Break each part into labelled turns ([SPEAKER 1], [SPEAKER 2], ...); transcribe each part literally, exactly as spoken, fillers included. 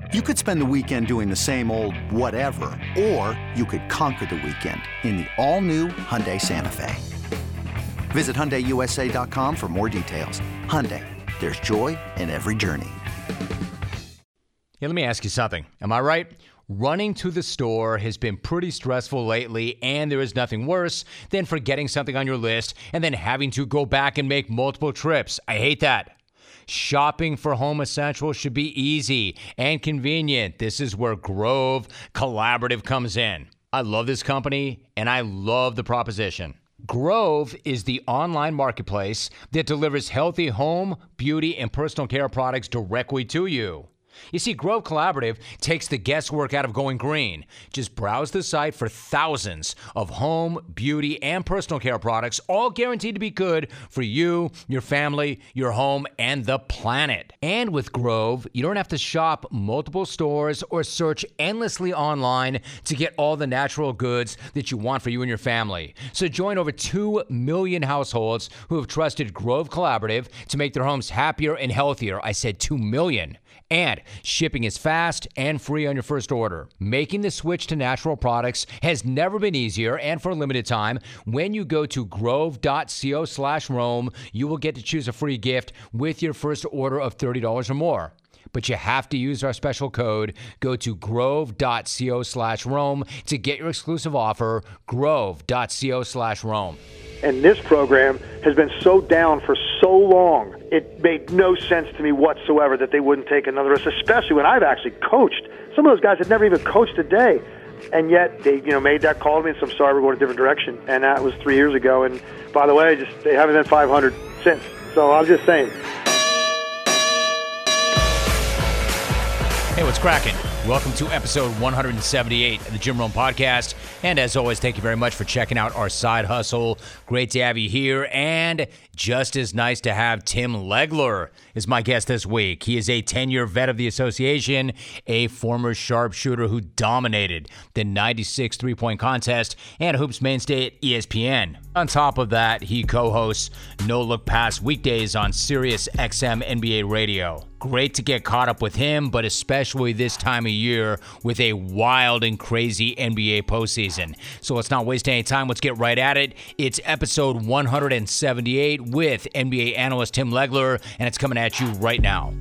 [SPEAKER 1] You could spend the weekend doing the same old whatever, or you could conquer the weekend in the all-new Hyundai Santa Fe. Visit Hyundai U S A dot com for more details. Hyundai, there's joy in every journey.
[SPEAKER 2] Hey, let me ask you something. Am I right? Running to the store has been pretty stressful lately, and there is nothing worse than forgetting something on your list and then having to go back and make multiple trips. I hate that. Shopping for home essentials should be easy and convenient. This is where Grove Collaborative comes in. I love this company, and I love the proposition. Grove is the online marketplace that delivers healthy home, beauty, and personal care products directly to you. You see, Grove Collaborative takes the guesswork out of going green. Just browse the site for thousands of home, beauty, and personal care products, all guaranteed to be good for you, your family, your home, and the planet. And with Grove, you don't have to shop multiple stores or search endlessly online to get all the natural goods that you want for you and your family. So join over two million households who have trusted Grove Collaborative to make their homes happier and healthier. I said two million. And shipping is fast and free on your first order. Making the switch to natural products has never been easier, and for a limited time, when you go to grove.co slash Rome, you will get to choose a free gift with your first order of thirty dollars or more. But you have to use our special code. Go to grove.co slash Rome to get your exclusive offer, grove.co slash Rome.
[SPEAKER 3] And this program has been so down for so long, it made no sense to me whatsoever that they wouldn't take another risk, especially when I've actually coached. Some of those guys had never even coached a day, and yet they, you know, made that call to me and said, I'm sorry, we're going a different direction. And that was three years ago. And by the way, just they haven't been five hundred since. So I'm just saying.
[SPEAKER 2] Hey, what's cracking? Welcome to episode one seventy-eight of the Jim Rome Podcast. And as always, thank you very much for checking out our side hustle. Great to have you here. And just as nice to have Tim Legler as my guest this week. He is a ten-year vet of the association, a former sharpshooter who dominated the ninety-six three-point contest and hoops mainstay at E S P N. On top of that, he co-hosts No Look Pass weekdays on Sirius X M N B A Radio. Great to get caught up with him, but especially this time of year with a wild and crazy N B A postseason. So let's not waste any time. Let's get right at it. It's episode one seventy-eight with N B A analyst Tim Legler, and it's coming at you right now.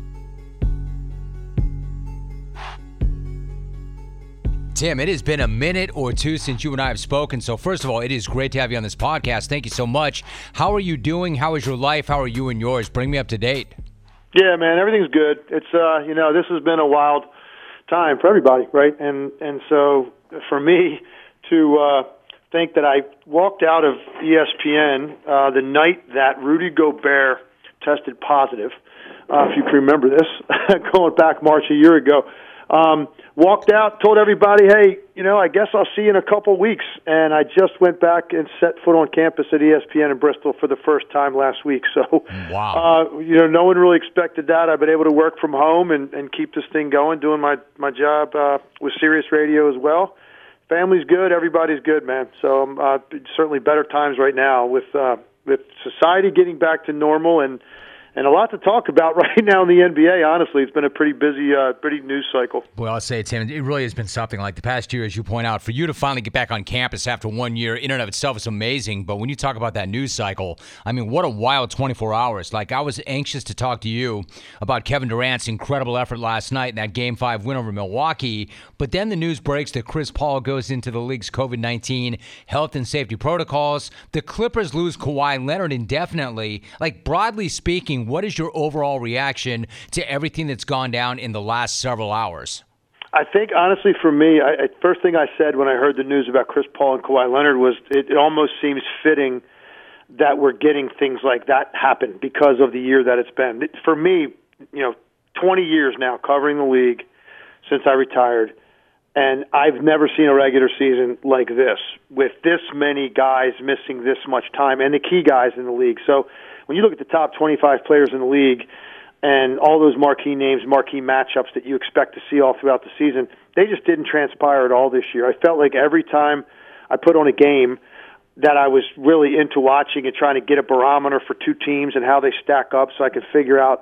[SPEAKER 2] Tim, it has been a minute or two since you and I have spoken. So first of all, it is great to have you on this podcast. Thank you so much. How are you doing? How is your life? How are you and yours? Bring me up to date.
[SPEAKER 3] Yeah, man, everything's good. It's uh, you know, this has been a wild time for everybody, right? And and so for me to uh, think that I walked out of E S P N uh, the night that Rudy Gobert tested positive, uh, if you can remember this, going back March a year ago. Um, walked out, told everybody, hey, you know, I guess I'll see you in a couple weeks. And I just went back and set foot on campus at E S P N in Bristol for the first time last week. So,
[SPEAKER 2] wow.
[SPEAKER 3] uh, you know, no one really expected that. I've been able to work from home and, and keep this thing going, doing my, my job uh, with Sirius Radio as well. Family's good. Everybody's good, man. So um, uh, certainly better times right now with uh, with society getting back to normal and And a lot to talk about right now in the N B A, honestly. It's been a pretty busy uh, pretty news cycle.
[SPEAKER 2] Well, I'll say, Tim, it really has been something like the past year, as you point out. For you to finally get back on campus after one year, in and of itself is amazing. But when you talk about that news cycle, I mean, what a wild twenty-four hours. Like, I was anxious to talk to you about Kevin Durant's incredible effort last night in that Game five win over Milwaukee. But then the news breaks that Chris Paul goes into the league's covid nineteen health and safety protocols. The Clippers lose Kawhi Leonard indefinitely. Like, broadly speaking, what is your overall reaction to everything that's gone down in the last several hours?
[SPEAKER 3] I think, honestly, for me, I, first thing I said when I heard the news about Chris Paul and Kawhi Leonard was it, it almost seems fitting that we're getting things like that happen because of the year that it's been. It, for me, you know, twenty years now covering the league since I retired, and I've never seen a regular season like this with this many guys missing this much time and the key guys in the league. So when you look at the top twenty-five players in the league and all those marquee names, marquee matchups that you expect to see all throughout the season, they just didn't transpire at all this year. I felt like every time I put on a game that I was really into watching and trying to get a barometer for two teams and how they stack up so I could figure out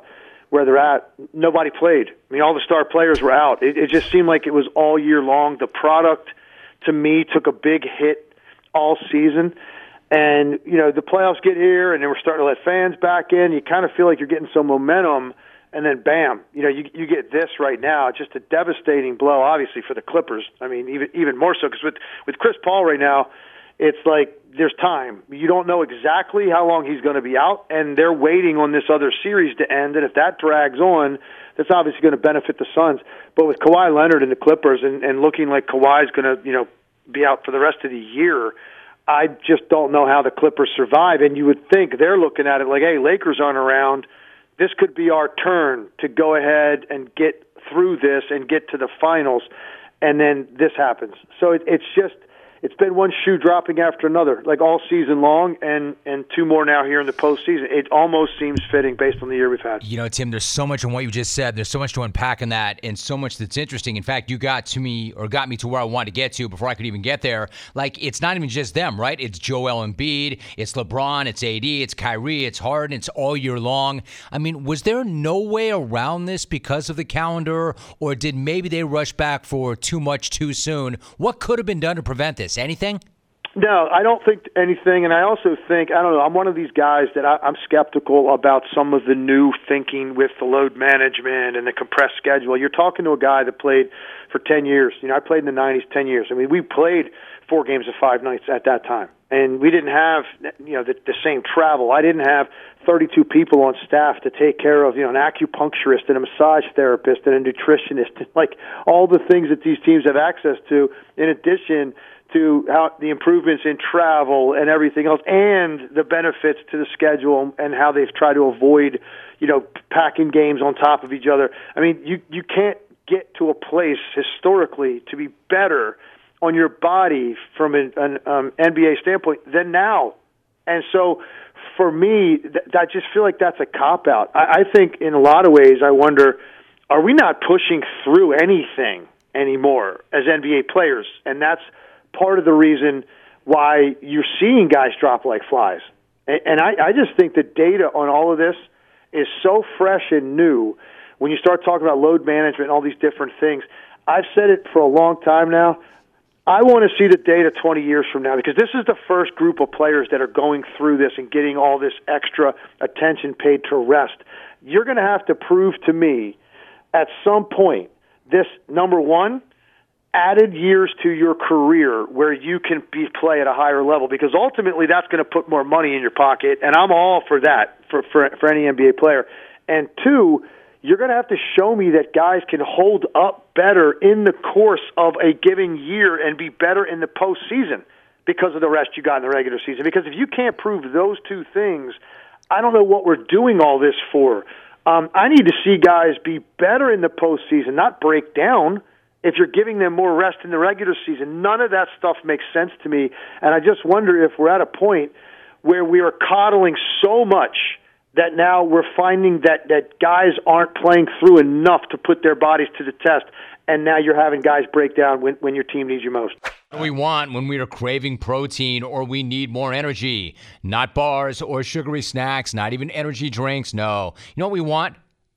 [SPEAKER 3] where they're at, nobody played. I mean, all the star players were out. It, it just seemed like it was all year long. The product, to me, took a big hit all season. And, you know, the playoffs get here, and then we're starting to let fans back in. You kind of feel like you're getting some momentum, and then bam, you know, you you get this right now. Just a devastating blow, obviously, for the Clippers. I mean, even even more so, because with, with Chris Paul right now, it's like there's time. You don't know exactly how long he's going to be out, and they're waiting on this other series to end. And if that drags on, that's obviously going to benefit the Suns. But with Kawhi Leonard and the Clippers, and, and looking like Kawhi's going to, you know, be out for the rest of the year, I just don't know how the Clippers survive. And you would think they're looking at it like, hey, Lakers aren't around. This could be our turn to go ahead and get through this and get to the finals. And then this happens. So it, it's just, it's been one shoe dropping after another, like all season long, and, and two more now here in the postseason. It almost seems fitting based on the year we've had.
[SPEAKER 2] You know, Tim, there's so much in what you just said. There's so much to unpack in that, and so much that's interesting. In fact, you got to me, or got me to where I wanted to get to before I could even get there. Like, it's not even just them, right? It's Joel Embiid, it's LeBron, it's A D, it's Kyrie, it's Harden, it's all year long. I mean, was there no way around this because of the calendar, or did maybe they rush back for too much too soon? What could have been done to prevent this? Anything?
[SPEAKER 3] No, I don't think anything, and I also think, I don't know, I'm one of these guys that I, I'm skeptical about some of the new thinking with the load management and the compressed schedule. You're talking to a guy that played for ten years. You know, I played in the nineties, ten years. I mean, we played four games of five nights at that time, and we didn't have, you know, the, the same travel. I didn't have thirty-two people on staff to take care of, you know, an acupuncturist and a massage therapist and a nutritionist, and like all the things that these teams have access to, in addition to how the improvements in travel and everything else, and the benefits to the schedule and how they've tried to avoid, you know, packing games on top of each other. I mean, you you can't get to a place historically to be better on your body from an, an um, N B A standpoint than now. And so for me, th- I just feel like that's a cop-out. I, I think in a lot of ways, I wonder, are we not pushing through anything anymore as N B A players? And that's part of the reason why you're seeing guys drop like flies. And, and I, I just think the data on all of this is so fresh and new when you start talking about load management and all these different things. I've said it for a long time now. I want to see the data twenty years from now, because this is the first group of players that are going through this and getting all this extra attention paid to rest. You're going to have to prove to me at some point this, number one, added years to your career where you can be play at a higher level, because ultimately that's going to put more money in your pocket, and I'm all for that for, for, for any N B A player. And two, you're going to have to show me that guys can hold up better in the course of a given year and be better in the postseason because of the rest you got in the regular season. Because if you can't prove those two things, I don't know what we're doing all this for. Um, I need to see guys be better in the postseason, not break down. If you're giving them more rest in the regular season, none of that stuff makes sense to me. And I just wonder if we're at a point where we are coddling so much that now we're finding that, that guys aren't playing through enough to put their bodies to the test, and now you're having guys break down when, when your team needs you most.
[SPEAKER 2] What we want when we are craving protein or we need more energy. Not bars or sugary snacks, not even energy drinks, no. You know what we want?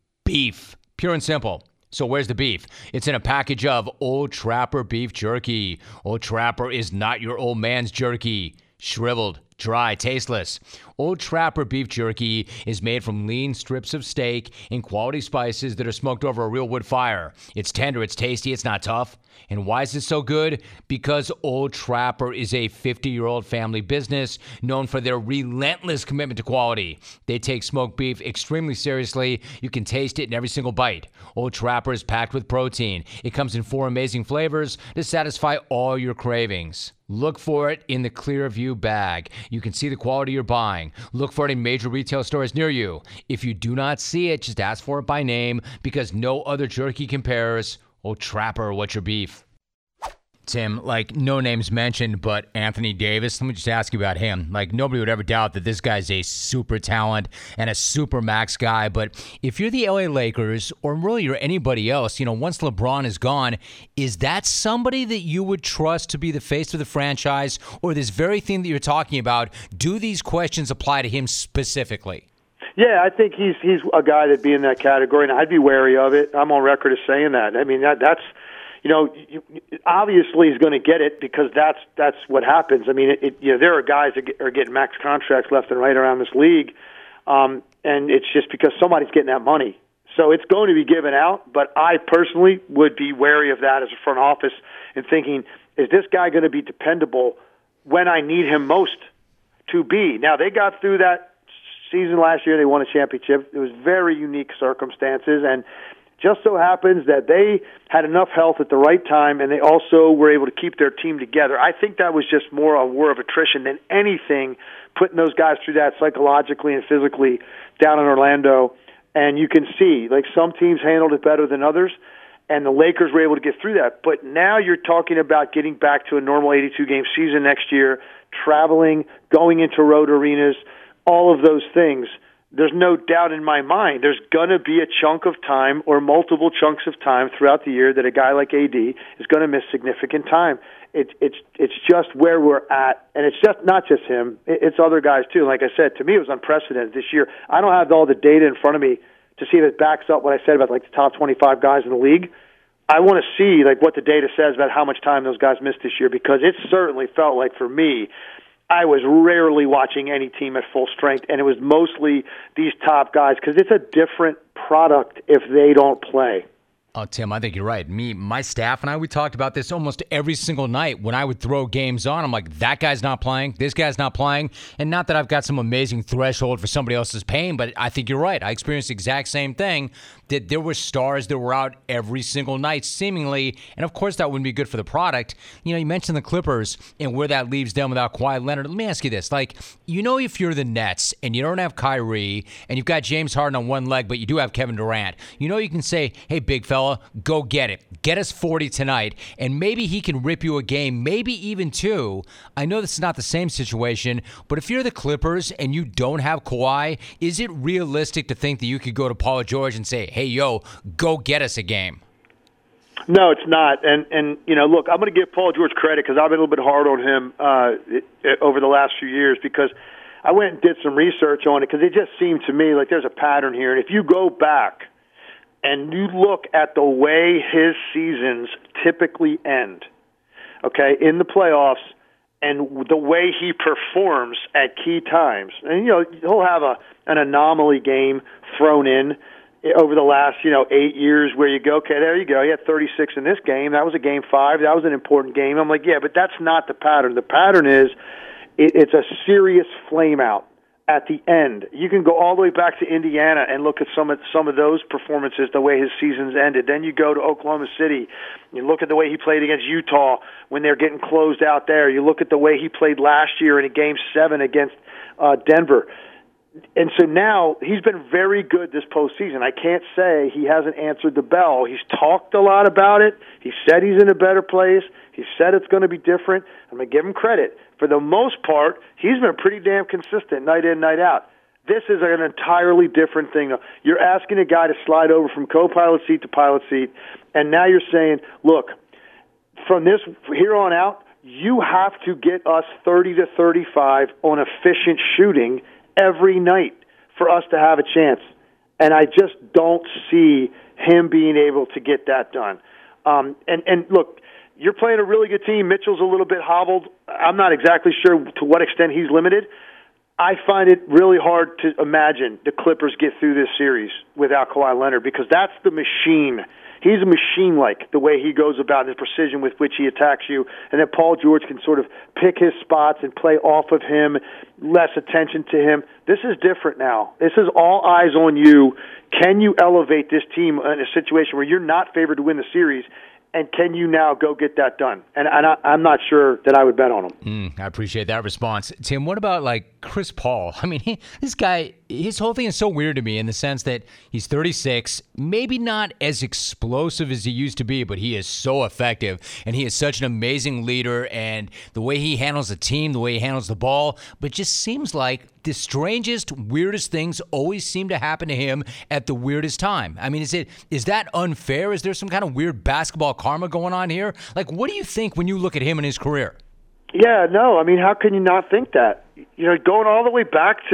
[SPEAKER 2] Beef. Pure and simple. So where's the beef? It's in a package of Old Trapper beef jerky. Old Trapper is not your old man's jerky. Shriveled, dry, tasteless. Old Trapper beef jerky is made from lean strips of steak and quality spices that are smoked over a real wood fire. It's tender, it's tasty, it's not tough. And why is it so good? Because Old Trapper is a fifty-year-old family business known for their relentless commitment to quality. They take smoked beef extremely seriously. You can taste it in every single bite. Old Trapper is packed with protein. It comes in four amazing flavors to satisfy all your cravings. Look for it in the Clearview bag. You can see the quality you're buying. Look for it in major retail stores near you. If you do not see it, just ask for it by name, because no other jerky compares. Old Trapper, what's your beef? Tim, like, no names mentioned, but Anthony Davis, let me just ask you about him. Like, nobody would ever doubt that this guy's a super talent and a super max guy, but if you're the L A Lakers, or really you're anybody else, you know, once LeBron is gone, is that somebody that you would trust to be the face of the franchise, or this very thing that you're talking about, do these questions apply to him specifically?
[SPEAKER 3] Yeah, I think he's he's a guy that'd be in that category, and I'd be wary of it. I'm on record as saying that. I mean, that that's, you know, you, obviously he's going to get it because that's that's what happens. I mean, it, it, you know, there are guys that get, are getting max contracts left and right around this league, um, and it's just because somebody's getting that money. So it's going to be given out, but I personally would be wary of that as a front office and thinking, is this guy going to be dependable when I need him most to be? Now, they got through that season last year. They won a championship. It was very unique circumstances, and just so happens that they had enough health at the right time, and they also were able to keep their team together. I think that was just more a war of attrition than anything, putting those guys through that psychologically and physically down in Orlando. And you can see, like, some teams handled it better than others, and the Lakers were able to get through that. But now you're talking about getting back to a normal eighty-two game season next year, traveling, going into road arenas, all of those things. There's no doubt in my mind there's going to be a chunk of time or multiple chunks of time throughout the year that a guy like A D is going to miss significant time. It, it's it's just where we're at, and it's just not just him. It's other guys, too. Like I said, to me it was unprecedented this year. I don't have all the data in front of me to see if it backs up what I said about like the top twenty-five guys in the league. I want to see like what the data says about how much time those guys missed this year, because it certainly felt like, for me, I was rarely watching any team at full strength, and it was mostly these top guys because it's a different product if they don't play.
[SPEAKER 2] Oh, Tim, I think you're right. Me, my staff and I, we talked about this almost every single night when I would throw games on. I'm like, that guy's not playing. This guy's not playing. And not that I've got some amazing threshold for somebody else's pain, but I think you're right. I experienced the exact same thing, that there were stars that were out every single night, seemingly. And, of course, that wouldn't be good for the product. You know, you mentioned the Clippers and where that leaves them without Kawhi Leonard. Let me ask you this. Like, you know, if you're the Nets and you don't have Kyrie and you've got James Harden on one leg, but you do have Kevin Durant, you know you can say, hey, big fella, go get it. Get us forty tonight, and maybe he can rip you a game, maybe even two. I know this is not the same situation, but if you're the Clippers and you don't have Kawhi, is it realistic to think that you could go to Paul George and say, hey, yo, go get us a game?
[SPEAKER 3] No, it's not. And, and you know, look, I'm going to give Paul George credit because I've been a little bit hard on him uh, it, it, over the last few years, because I went and did some research on it because it just seemed to me like there's a pattern here. And if you go back and you look at the way his seasons typically end, okay, in the playoffs, and the way he performs at key times, and, you know, he'll have a an anomaly game thrown in over the last, you know, eight years where you go, okay, there you go, he had thirty-six in this game. That was a game five. That was an important game. I'm like, yeah, but that's not the pattern. The pattern is it, it's a serious flame out at the end. You can go all the way back to Indiana and look at some of some of those performances, the way his seasons ended. Then you go to Oklahoma City. You look at the way he played against Utah when they're getting closed out there. You look at the way he played last year in a game seven against uh, Denver. And so now he's been very good this postseason. I can't say he hasn't answered the bell. He's talked a lot about it. He said he's in a better place. He said it's going to be different. I'm going to give him credit. For the most part, he's been pretty damn consistent night in, night out. This is an entirely different thing. You're asking a guy to slide over from co-pilot seat to pilot seat, and now you're saying, look, from this here on out, you have to get us thirty to thirty-five on efficient shooting every night for us to have a chance. And I just don't see him being able to get that done. Um, and, and look, you're playing a really good team. Mitchell's a little bit hobbled. I'm not exactly sure to what extent he's limited. I find it really hard to imagine the Clippers get through this series without Kawhi Leonard, because that's the machine. He's a machine-like, the way he goes about, and the precision with which he attacks you. And then Paul George can sort of pick his spots and play off of him, less attention to him. This is different now. This is all eyes on you. Can you elevate this team in a situation where you're not favored to win the series? And can you now go get that done? And, and I, I'm not sure that I would bet on him.
[SPEAKER 2] Mm, I appreciate that response. Tim, what about, like, Chris Paul? I mean, he, this guy, his whole thing is so weird to me in the sense that he's thirty-six, maybe not as explosive as he used to be, but he is so effective, and he is such an amazing leader, and the way he handles the team, the way he handles the ball, but just seems like the strangest, weirdest things always seem to happen to him at the weirdest time. I mean, is it is that unfair? Is there some kind of weird basketball karma going on here? Like, what do you think when you look at him and his career?
[SPEAKER 3] Yeah, no, I mean, how can you not think that? You know, going all the way back to the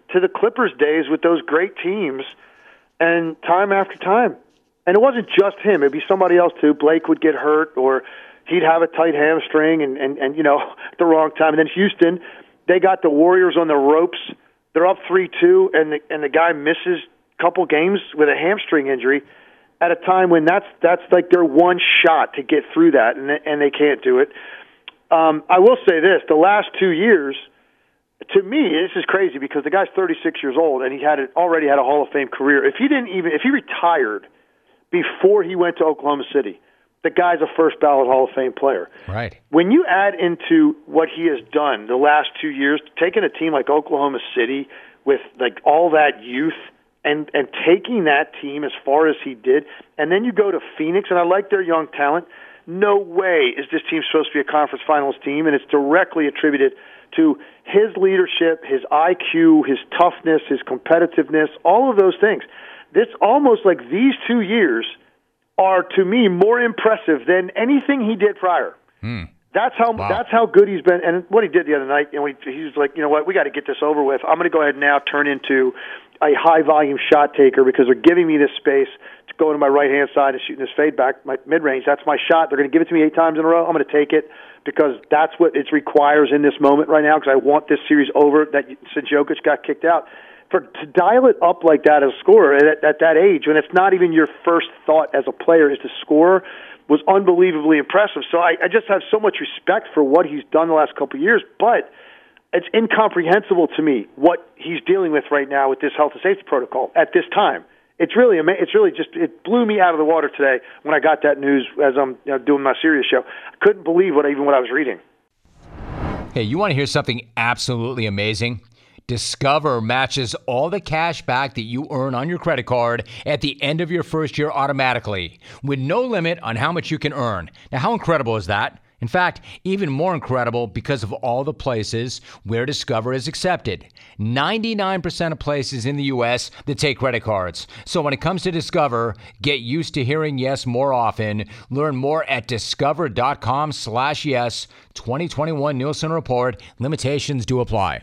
[SPEAKER 3] to the Clippers days with those great teams, and time after time. And it wasn't just him. It'd be somebody else, too. Blake would get hurt, or he'd have a tight hamstring and, and, and you know, at the wrong time. And then Houston, they got the Warriors on the ropes. They're up three two, and the, and the guy misses a couple games with a hamstring injury at a time when that's that's like their one shot to get through that, and, and they can't do it. Um, I will say this. The last two years, to me, this is crazy because the guy's thirty-six years old, and he had already had a Hall of Fame career. If he didn't even, if he retired before he went to Oklahoma City, the guy's a first ballot Hall of Fame player.
[SPEAKER 2] Right.
[SPEAKER 3] When you add into what he has done the last two years, taking a team like Oklahoma City with like all that youth and and taking that team as far as he did, and then you go to Phoenix, and I like their young talent. No way is this team supposed to be a conference finals team, and it's directly attributed to his leadership, his I Q, his toughness, his competitiveness, all of those things. It's almost like these two years are, to me, more impressive than anything he did prior.
[SPEAKER 2] Mm.
[SPEAKER 3] That's how
[SPEAKER 2] wow.
[SPEAKER 3] that's how good he's been. And what he did the other night, you know, he, he was like, you know what, we got to get this over with. I'm going to go ahead and now turn into a high-volume shot taker because they're giving me this space to go to my right-hand side and shooting this fade back, my mid-range. That's my shot. They're going to give it to me eight times in a row. I'm going to take it because that's what it requires in this moment right now because I want this series over that since Jokic got kicked out. For to dial it up like that as a scorer at, at that age, when it's not even your first thought as a player is to score, was unbelievably impressive. So I, I just have so much respect for what he's done the last couple of years, but it's incomprehensible to me what he's dealing with right now with this health and safety protocol at this time. It's really, it's really just, it blew me out of the water today when I got that news as I'm you know, doing my Sirius show. I couldn't believe what even what I was reading.
[SPEAKER 2] Hey, you want to hear something absolutely amazing? Discover matches all the cash back that you earn on your credit card at the end of your first year automatically, with no limit on how much you can earn. Now, how incredible is that? In fact, even more incredible because of all the places where Discover is accepted. ninety-nine percent of places in the U S that take credit cards. So when it comes to Discover, get used to hearing yes more often. Learn more at discover.com slash yes. twenty twenty-one Nielsen Report. Limitations do apply.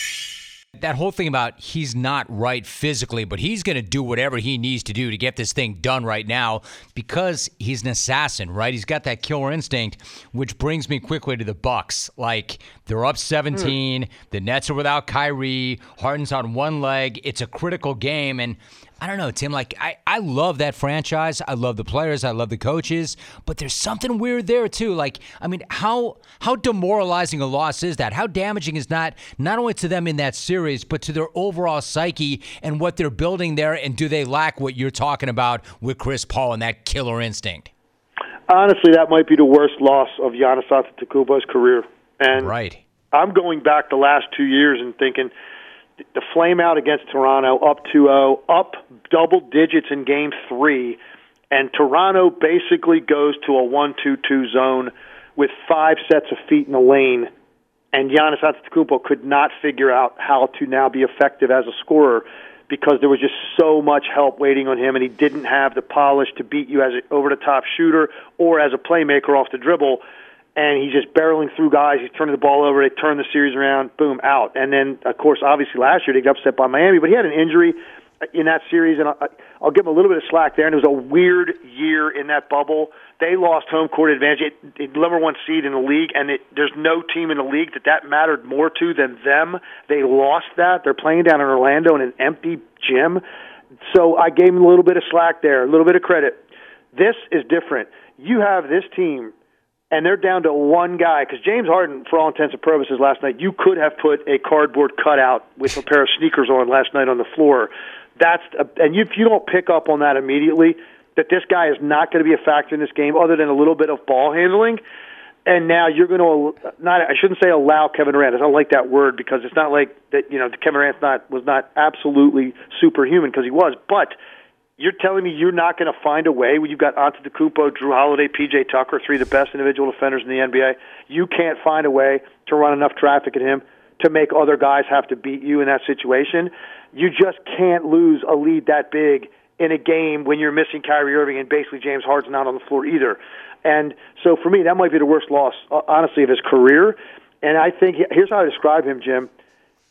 [SPEAKER 2] That whole thing about he's not right physically, but he's going to do whatever he needs to do to get this thing done right now because he's an assassin, right? He's got that killer instinct, which brings me quickly to the Bucks. Like, they're up seventeen. Mm. The Nets are without Kyrie. Harden's on one leg. It's a critical game, and I don't know, Tim, like, I, I love that franchise. I love the players. I love the coaches. But there's something weird there, too. Like, I mean, how how demoralizing a loss is that? How damaging is that, not only to them in that series, but to their overall psyche and what they're building there? And do they lack what you're talking about with Chris Paul and that killer instinct?
[SPEAKER 3] Honestly, that might be the worst loss of Giannis Antetokounmpo's career. And
[SPEAKER 2] right.
[SPEAKER 3] I'm going back the last two years and thinking – the flame out against Toronto, up two oh, up double digits in game three, and Toronto basically goes to a one two two zone with five sets of feet in the lane, and Giannis Antetokounmpo could not figure out how to now be effective as a scorer because there was just so much help waiting on him, and he didn't have the polish to beat you as an over-the-top shooter or as a playmaker off the dribble. And he's just barreling through guys. He's turning the ball over. They turn the series around. Boom, out. And then, of course, obviously last year they got upset by Miami, but he had an injury in that series, and I'll give him a little bit of slack there. And it was a weird year in that bubble. They lost home court advantage. It, it, number one seed in the league, and it, there's no team in the league that that mattered more to than them. They lost that. They're playing down in Orlando in an empty gym. So I gave him a little bit of slack there, a little bit of credit. This is different. You have this team, and they're down to one guy, because James Harden, for all intents and purposes, last night, you could have put a cardboard cutout with a pair of sneakers on last night on the floor. That's a, and you, if you don't pick up on that immediately, that this guy is not going to be a factor in this game other than a little bit of ball handling, and now you're going to not, I shouldn't say allow Kevin Durant. I don't like that word because it's not like that, you know, Kevin Durant not, was not absolutely superhuman, because he was, but you're telling me you're not going to find a way when you've got Antetokounmpo, Jrue Holiday, P J Tucker, three of the best individual defenders in the N B A. You can't find a way to run enough traffic at him to make other guys have to beat you in that situation. You just can't lose a lead that big in a game when you're missing Kyrie Irving and basically James Harden's not on the floor either. And so for me, that might be the worst loss, honestly, of his career. And I think, here's how I describe him, Jim.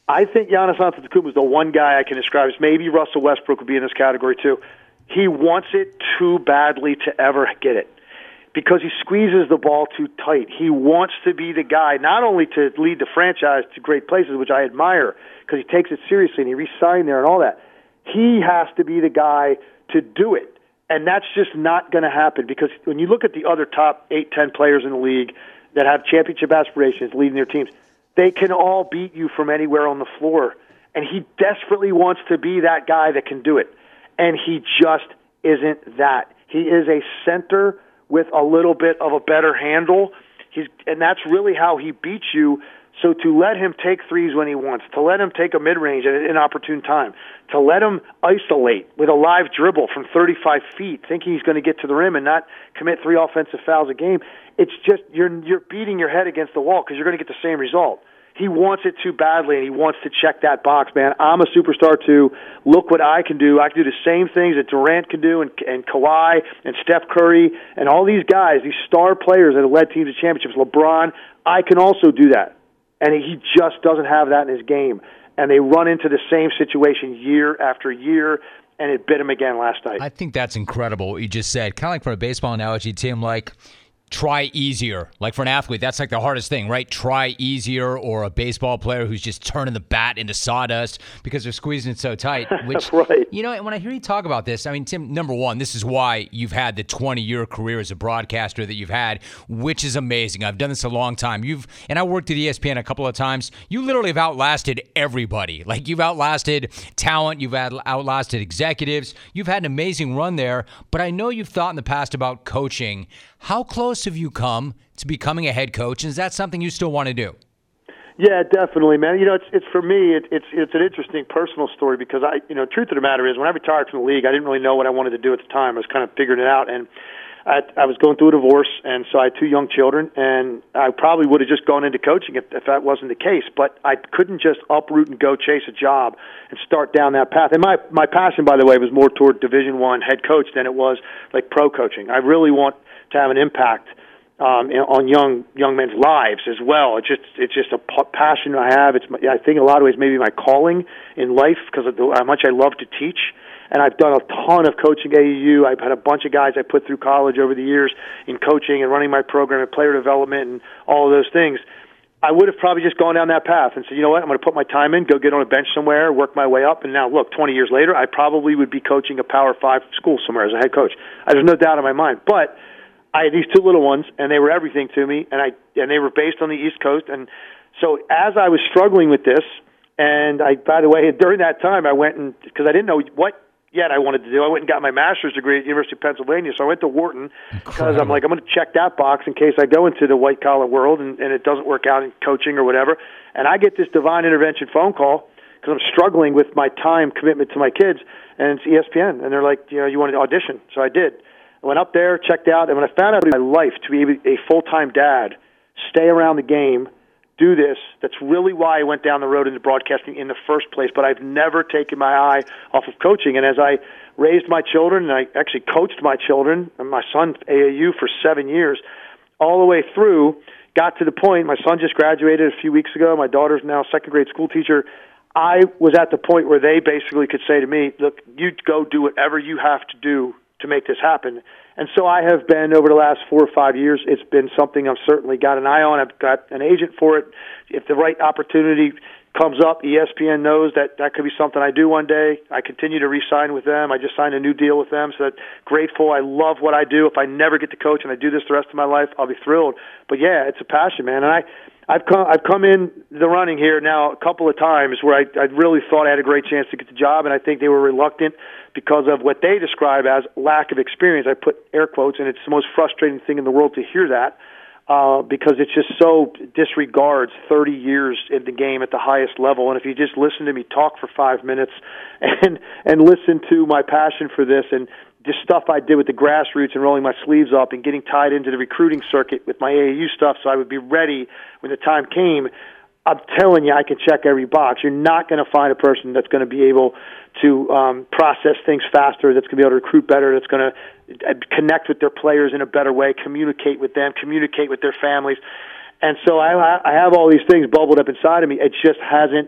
[SPEAKER 3] I think Giannis Antetokounmpo is the one guy I can describe as maybe Russell Westbrook would be in this category too. He wants it too badly to ever get it because he squeezes the ball too tight. He wants to be the guy not only to lead the franchise to great places, which I admire because he takes it seriously and he re-signed there and all that. He has to be the guy to do it. And that's just not going to happen because when you look at the other top eight, ten players in the league that have championship aspirations leading their teams, they can all beat you from anywhere on the floor. And he desperately wants to be that guy that can do it. And he just isn't that. He is a center with a little bit of a better handle. He's, and that's really how he beats you. So to let him take threes when he wants, to let him take a mid-range at an inopportune time, to let him isolate with a live dribble from thirty-five feet, thinking he's going to get to the rim and not commit three offensive fouls a game, it's just you're you're beating your head against the wall because you're going to get the same result. He wants it too badly, and he wants to check that box, man. I'm a superstar, too. Look what I can do. I can do the same things that Durant can do and, and Kawhi and Steph Curry and all these guys, these star players that have led teams to championships, LeBron. I can also do that. And he just doesn't have that in his game. And they run into the same situation year after year, and it bit him again last night.
[SPEAKER 2] I think that's incredible what you just said. Kind of like for a baseball analogy, Tim, like try easier. Like for an athlete, that's like the hardest thing, right? Try easier, or a baseball player who's just turning the bat into sawdust because they're squeezing it so tight. Which,
[SPEAKER 3] right.
[SPEAKER 2] You know, when I hear you talk about this, I mean, Tim, number one, this is why you've had the twenty-year career as a broadcaster that you've had, which is amazing. I've done this a long time. You've and I worked at E S P N a couple of times. You literally have outlasted everybody. Like you've outlasted talent. You've had outlasted executives. You've had an amazing run there. But I know you've thought in the past about coaching. How close have you come to becoming a head coach? And is that something you still want to do?
[SPEAKER 3] Yeah, definitely, man. You know, it's it's for me, it, it's it's an interesting personal story because I, you know, truth of the matter is, when I retired from the league, I didn't really know what I wanted to do at the time. I was kind of figuring it out, and I, I was going through a divorce, and so I had two young children, and I probably would have just gone into coaching if, if that wasn't the case. But I couldn't just uproot and go chase a job and start down that path. And my my passion, by the way, was more toward Division One head coach than it was like pro coaching. I really want to have an impact um, on young young men's lives as well. It's just it's just a p- passion I have. It's my, I think in a lot of ways maybe my calling in life because of the, how much I love to teach. And I've done a ton of coaching at A A U. I've had a bunch of guys I put through college over the years in coaching and running my program and player development and all of those things. I would have probably just gone down that path and said, you know what, I'm going to put my time in, go get on a bench somewhere, work my way up. And now, look, twenty years later, I probably would be coaching a Power Five school somewhere as a head coach. There's no doubt in my mind. But I had these two little ones, and they were everything to me, and I and they were based on the East Coast. And so as I was struggling with this, and I, by the way, during that time, I went and, because I didn't know what yet I wanted to do, I went and got my master's degree at the University of Pennsylvania. So I went to Wharton because I'm like, I'm going to check that box in case I go into the white-collar world and, and it doesn't work out in coaching or whatever. And I get this divine intervention phone call because I'm struggling with my time commitment to my kids, and it's E S P N. And they're like, you know, you want to audition? So I did. I went up there, checked out, and when I found out in my life to be a full-time dad, stay around the game, do this, that's really why I went down the road into broadcasting in the first place. But I've never taken my eye off of coaching. And as I raised my children, and I actually coached my children, and my son A A U for seven years, all the way through, got to the point, my son just graduated a few weeks ago, my daughter's now a second-grade school teacher. I was at the point where they basically could say to me, look, you go do whatever you have to do to make this happen. And so I have been, over the last four or five years, it's been something I've certainly got an eye on. I've got an agent for it. If the right opportunity comes up, E S P N knows that that could be something I do one day. I continue to re-sign with them. I just signed a new deal with them, so that's grateful. I love what I do. If I never get to coach and I do this the rest of my life, I'll be thrilled. But yeah, it's a passion, man. And I, I've come, I've come in the running here now a couple of times where I, I really thought I had a great chance to get the job, and I think they were reluctant because of what they describe as lack of experience. I put air quotes, and it's the most frustrating thing in the world to hear that uh, because it just so disregards thirty years in the game at the highest level. And if you just listen to me talk for five minutes and and listen to my passion for this and just stuff I did with the grassroots and rolling my sleeves up and getting tied into the recruiting circuit with my A A U stuff so I would be ready when the time came, I'm telling you, I can check every box. You're not going to find a person that's going to be able to um, process things faster, that's going to be able to recruit better, that's going to connect with their players in a better way, communicate with them, communicate with their families. And so I, I have all these things bubbled up inside of me. It just hasn't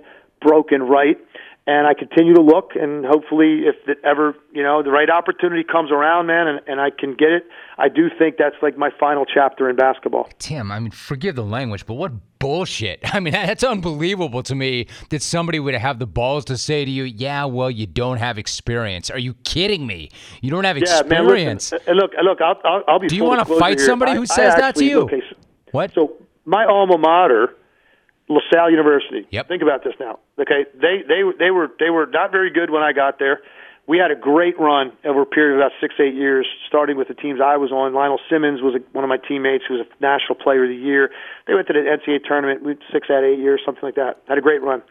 [SPEAKER 3] broken right. And I continue to look, and hopefully, if it ever, you know, the right opportunity comes around, man, and, and I can get it, I do think that's like my final chapter in basketball.
[SPEAKER 2] Tim, I mean, forgive the language, but what bullshit. I mean, that's unbelievable to me that somebody would have the balls to say to you, yeah, well, you don't have experience. Are you kidding me? You don't have
[SPEAKER 3] yeah,
[SPEAKER 2] experience.
[SPEAKER 3] Man, listen, look, look, I'll, I'll, I'll be
[SPEAKER 2] Do you want to fight
[SPEAKER 3] here.
[SPEAKER 2] somebody
[SPEAKER 3] I,
[SPEAKER 2] who says
[SPEAKER 3] I
[SPEAKER 2] that
[SPEAKER 3] actually,
[SPEAKER 2] to you?
[SPEAKER 3] Okay, so,
[SPEAKER 2] what?
[SPEAKER 3] So my alma mater, LaSalle University.
[SPEAKER 2] Yep.
[SPEAKER 3] Think about this now. Okay, they they they were they were not very good when I got there. We had a great run over a period of about six eight years, starting with the teams I was on. Lionel Simmons was a, one of my teammates who was a National Player of the Year. They went to the N C double A tournament we six out of eight years, something like that. Had a great run.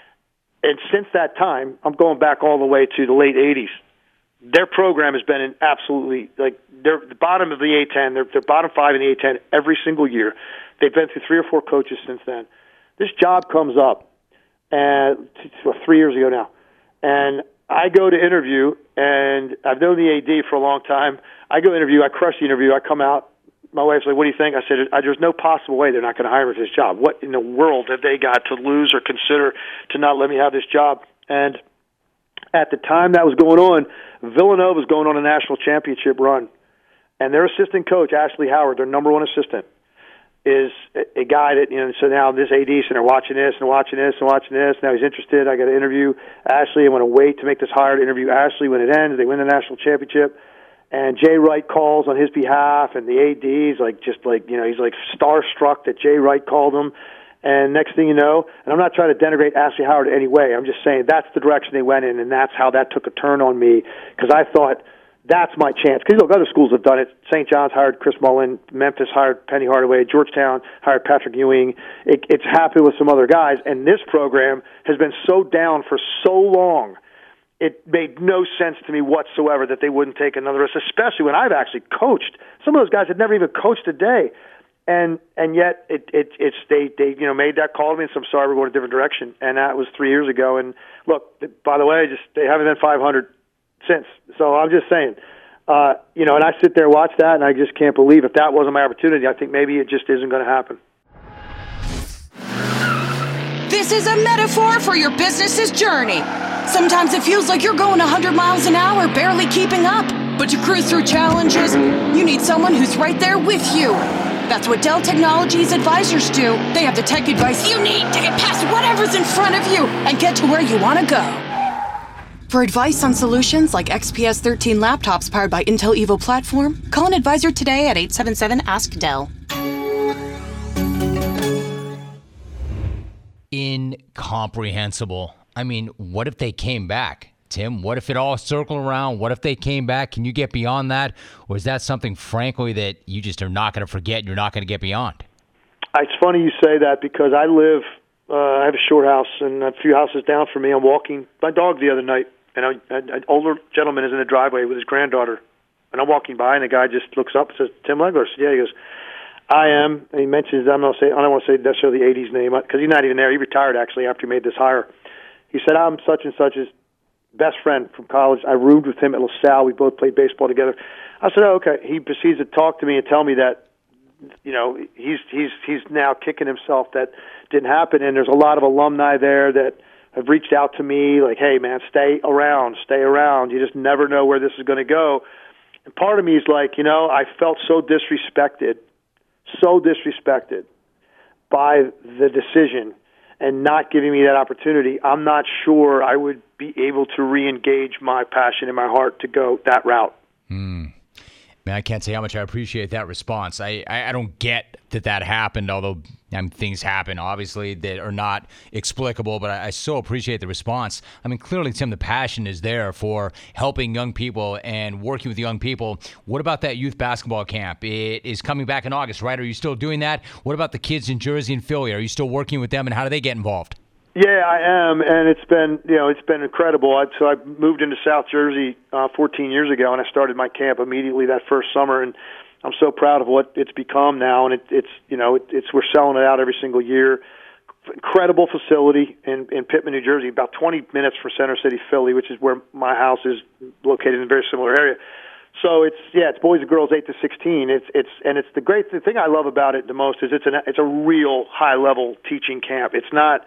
[SPEAKER 3] And since that time, I'm going back all the way to the late eighties. Their program has been in absolutely like they're the bottom of the A ten. They're they're bottom five in the A ten every single year. They've been through three or four coaches since then. This job comes up, and three years ago now, and I go to interview, and I've known the A D for a long time. I go interview, I crush the interview, I come out. My wife's like, "What do you think?" I said, "There's no possible way they're not going to hire me for this job. What in the world have they got to lose or consider to not let me have this job?" And at the time that was going on, Villanova was going on a national championship run, and their assistant coach, Ashley Howard, their number one assistant, is a, a guy that, you know, so now this A D sitting there watching this and watching this and watching this. Now he's interested. I got to interview Ashley. I want to wait to make this hire to interview Ashley when it ends. They win the national championship. And Jay Wright calls on his behalf, and the A D's like, just like, you know, he's like starstruck that Jay Wright called him. And next thing you know, and I'm not trying to denigrate Ashley Howard in any way. I'm just saying that's the direction they went in, and that's how that took a turn on me, because I thought, that's my chance. Because look, other schools have done it. Saint John's hired Chris Mullin. Memphis hired Penny Hardaway. Georgetown hired Patrick Ewing. It, it's happened with some other guys. And this program has been so down for so long, it made no sense to me whatsoever that they wouldn't take another risk, especially when I've actually coached. Some of those guys had never even coached a day. And and yet it, it it's they, they you know made that call to me and said, I'm sorry, we're going a different direction. And that was three years ago. And look, by the way, just they haven't been five hundred since. So I'm just saying, uh, you know, and I sit there and watch that, and I just can't believe if that wasn't my opportunity, I think maybe it just isn't going to happen.
[SPEAKER 4] This is a metaphor for your business's journey. Sometimes it feels like you're going one hundred miles an hour, barely keeping up. But to cruise through challenges, you need someone who's right there with you. That's what Dell Technologies advisors do. They have the tech advice you need to get past whatever's in front of you and get to where you want to go. For advice on solutions like X P S thirteen laptops powered by Intel Evo platform, call an advisor today at eight seven seven, ask Dell.
[SPEAKER 2] Incomprehensible. I mean, what if they came back? Tim, what if it all circled around? What if they came back? Can you get beyond that? Or is that something, frankly, that you just are not going to forget and you're not going to get beyond?
[SPEAKER 3] It's funny you say that, because I live, uh, I have a short house, and a few houses down from me. I'm walking my dog the other night, and a, an older gentleman is in the driveway with his granddaughter. And I'm walking by, and the guy just looks up and says, "Tim Legler?" I said, "Yeah." He goes, "I am." And he mentions, I'm not say, I don't want to say necessarily the eighties name, because he's not even there. He retired, actually, after he made this hire. He said, "I'm such and such's best friend from college. I roomed with him at LaSalle. We both played baseball together." I said, "Oh, okay." He proceeds to talk to me and tell me that, you know, he's he's he's now kicking himself that didn't happen. And there's a lot of alumni there that have reached out to me like, "Hey, man, stay around, stay around. You just never know where this is going to go." And part of me is like, you know, I felt so disrespected, so disrespected by the decision and not giving me that opportunity. I'm not sure I would be able to re-engage my passion in my heart to go that route.
[SPEAKER 2] Hmm. Man, I can't say how much I appreciate that response. I, I, I don't get that that happened, although I mean, things happen, obviously, that are not explicable, but I, I so appreciate the response. I mean, clearly, Tim, the passion is there for helping young people and working with young people. What about that youth basketball camp? It is coming back in August, right? Are you still doing that? What about the kids in Jersey and Philly? Are you still working with them, and how do they get involved?
[SPEAKER 3] Yeah, I am, and it's been, you know, it's been incredible. I, so I moved into South Jersey uh, fourteen years ago, and I started my camp immediately that first summer, and I'm so proud of what it's become now, and it, it's, you know, it, it's we're selling it out every single year. Incredible facility in, in Pittman, New Jersey, about twenty minutes from Center City, Philly, which is where my house is located in a very similar area. So it's yeah, it's boys and girls eight to sixteen. It's it's and it's the great the thing I love about it the most is it's an it's a real high level teaching camp. It's not.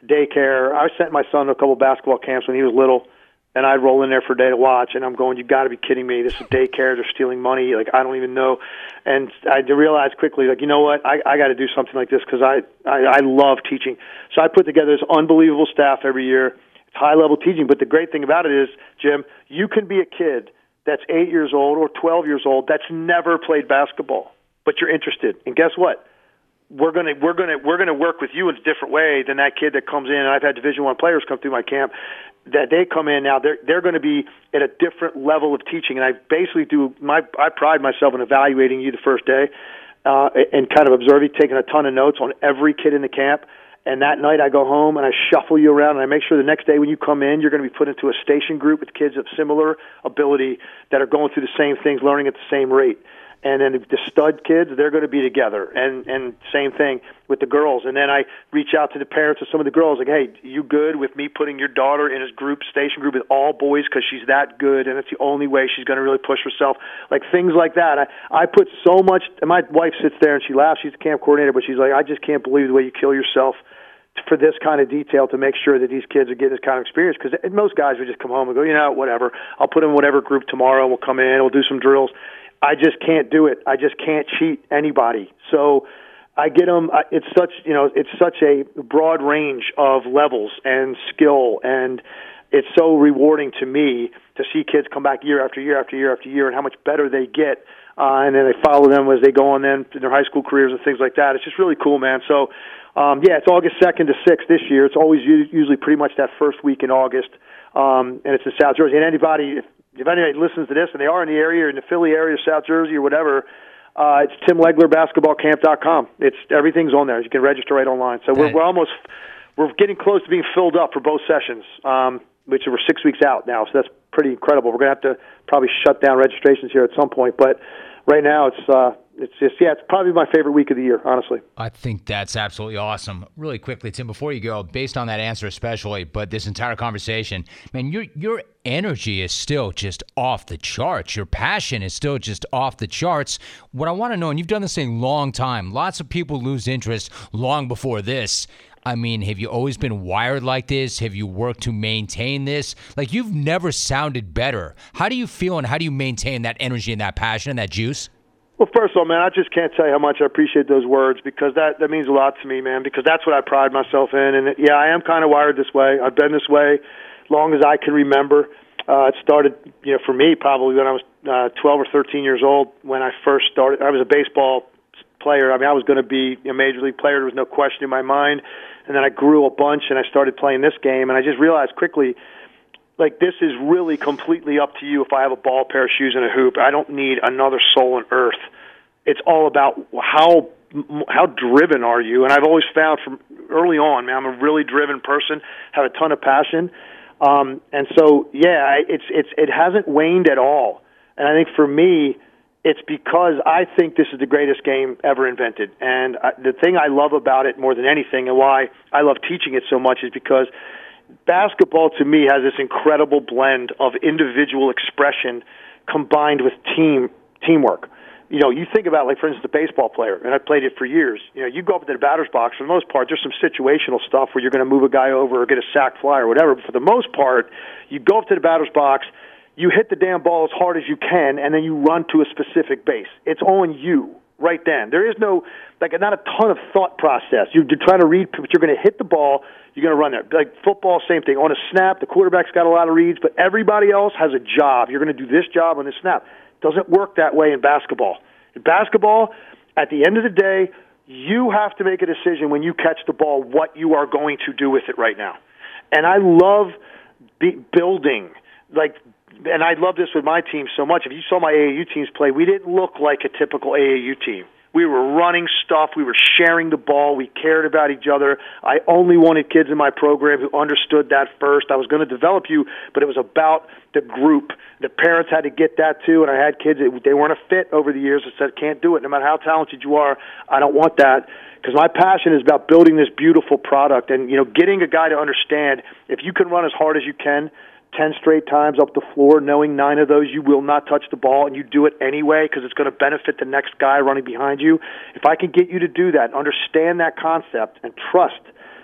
[SPEAKER 3] daycare. I sent my son to a couple basketball camps when he was little, and I'd roll in there for a day to watch, and I'm going, you got to be kidding me. This is daycare. They're stealing money. Like, I don't even know. And I realized quickly, like, you know what? I, I got to do something like this because I, I, I love teaching. So I put together this unbelievable staff every year. It's high-level teaching, but the great thing about it is, Jim, you can be a kid that's eight years old or twelve years old that's never played basketball, but you're interested. And guess what? We're gonna we're gonna we're gonna work with you in a different way than that kid that comes in. And I've had Division One players come through my camp that they come in now. They're they're going to be at a different level of teaching. And I basically do my I pride myself in evaluating you the first day uh, and kind of observing, taking a ton of notes on every kid in the camp. And that night I go home and I shuffle you around and I make sure the next day when you come in, you're going to be put into a station group with kids of similar ability that are going through the same things, learning at the same rate. And then the stud kids, they're going to be together. And and same thing with the girls. And then I reach out to the parents of some of the girls, like, hey, you good with me putting your daughter in a group, station group with all boys because she's that good and it's the only way she's going to really push herself. Like things like that. I, I put so much, and my wife sits there and she laughs. She's the camp coordinator, but she's like, I just can't believe the way you kill yourself for this kind of detail to make sure that these kids are getting this kind of experience. Because most guys would just come home and go, you know, whatever. I'll put them in whatever group tomorrow. We'll come in. We'll do some drills. I just can't do it. I just can't cheat anybody. So I get them. It's such, you know, it's such a broad range of levels and skill, and it's so rewarding to me to see kids come back year after year after year after year, and how much better they get. Uh, and then they follow them as they go on then in their high school careers and things like that. It's just really cool, man. So, um, yeah, it's August second to sixth this year. It's always usually pretty much that first week in August, um, and it's in South Jersey. And anybody, if, if anybody listens to this and they are in the area, or in the Philly area, South Jersey, or whatever, uh, it's tim legler basketball camp dot com. It's everything's on there. You can register right online. So we're, we're almost we're getting close to being filled up for both sessions, um, which we're six weeks out now. So that's pretty incredible. We're gonna have to probably shut down registrations here at some point, but right now it's uh, it's just yeah, it's probably my favorite week of the year, honestly.
[SPEAKER 2] I think that's absolutely awesome. Really quickly, Tim, before you go, based on that answer especially, but this entire conversation, man, your your energy is still just off the charts. Your passion is still just off the charts. What I want to know, and you've done this a long time, lots of people lose interest long before this. I mean, have you always been wired like this? Have you worked to maintain this? Like, you've never sounded better. How do you feel, and how do you maintain that energy and that passion and that juice?
[SPEAKER 3] Well, first of all, man, I just can't tell you how much I appreciate those words, because that, that means a lot to me, man, because that's what I pride myself in. And, yeah, I am kind of wired this way. I've been this way as long as I can remember. Uh, it started, you know, for me probably when I was uh, twelve or thirteen years old when I first started. I was a baseball player. I mean, I was going to be a major league player. There was no question in my mind. And then I grew a bunch, and I started playing this game, and I just realized quickly, like, this is really completely up to you if I have a ball, pair of shoes, and a hoop. I don't need another soul on earth. It's all about how how driven are you. And I've always found from early on, man, I'm a really driven person, have a ton of passion. Um, and so, yeah, it's it's it hasn't waned at all. And I think for me, it's because I think this is the greatest game ever invented. And I, the thing I love about it more than anything, and why I love teaching it so much, is because basketball to me has this incredible blend of individual expression combined with team teamwork. You know, you think about, like, for instance, a baseball player, and I've played it for years. You know, you go up into the batter's box, for the most part, there's some situational stuff where you're going to move a guy over or get a sac fly or whatever. But for the most part, you go up to the batter's box, you hit the damn ball as hard as you can, and then you run to a specific base. It's on you right then. There is no, like, not a ton of thought process. You're trying to read, but you're going to hit the ball, you're going to run there. Like football, same thing. On a snap, the quarterback's got a lot of reads, but everybody else has a job. You're going to do this job on this snap. It doesn't work that way in basketball. In basketball, at the end of the day, you have to make a decision when you catch the ball what you are going to do with it right now. And I love be- building, like, and I love this with my team so much. If you saw my A A U teams play, we didn't look like a typical A A U team. We were running stuff. We were sharing the ball. We cared about each other. I only wanted kids in my program who understood that first. I was going to develop you, but it was about the group. The parents had to get that too, and I had kids that they weren't a fit over the years that said, can't do it. No matter how talented you are, I don't want that. Because my passion is about building this beautiful product and, you know, getting a guy to understand if you can run as hard as you can, ten straight times up the floor, knowing nine of those you will not touch the ball, and you do it anyway because it's going to benefit the next guy running behind you. If I can get you to do that, understand that concept, and trust